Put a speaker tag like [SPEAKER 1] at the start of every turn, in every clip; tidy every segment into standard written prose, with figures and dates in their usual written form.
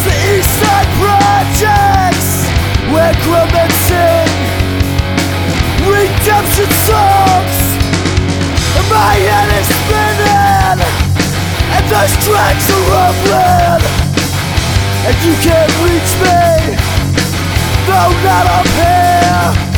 [SPEAKER 1] the Eastside Projects, where Grumman sing redemption songs. And my head is spinning, and those tracks are rumbling, and you can't reach me, no, not up here.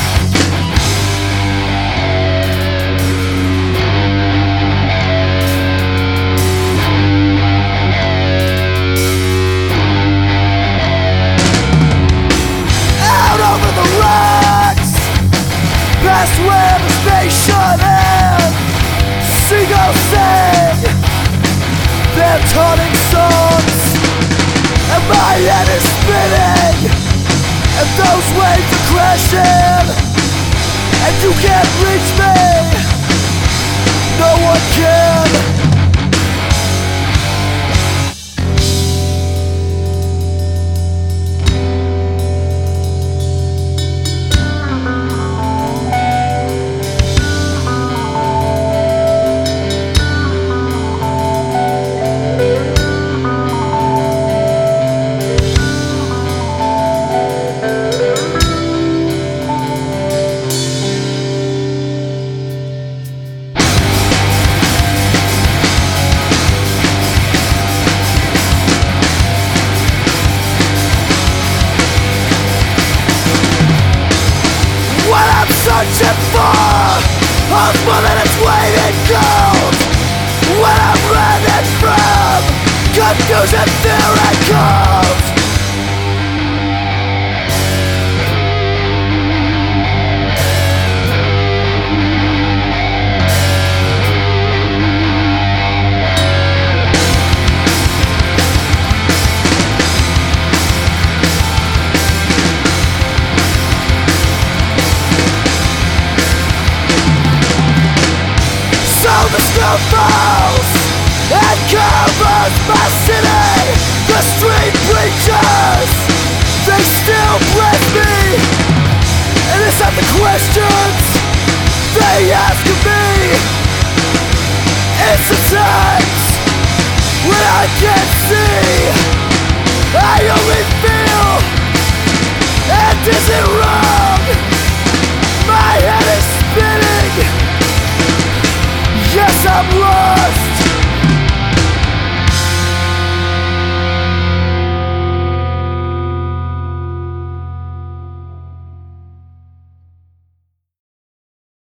[SPEAKER 1] Past where the station ends, seagulls sing their taunting songs, and my head is spinning, and those waves are crashing, and you can't reach me, no one can. Searching for a bullet that's waiting cold. When I'm running from confusion, fear and cold. The snow falls and covers my city. The street preachers, they still bless me, and it's not the questions they ask of me. It's the times when I can't see. I only feel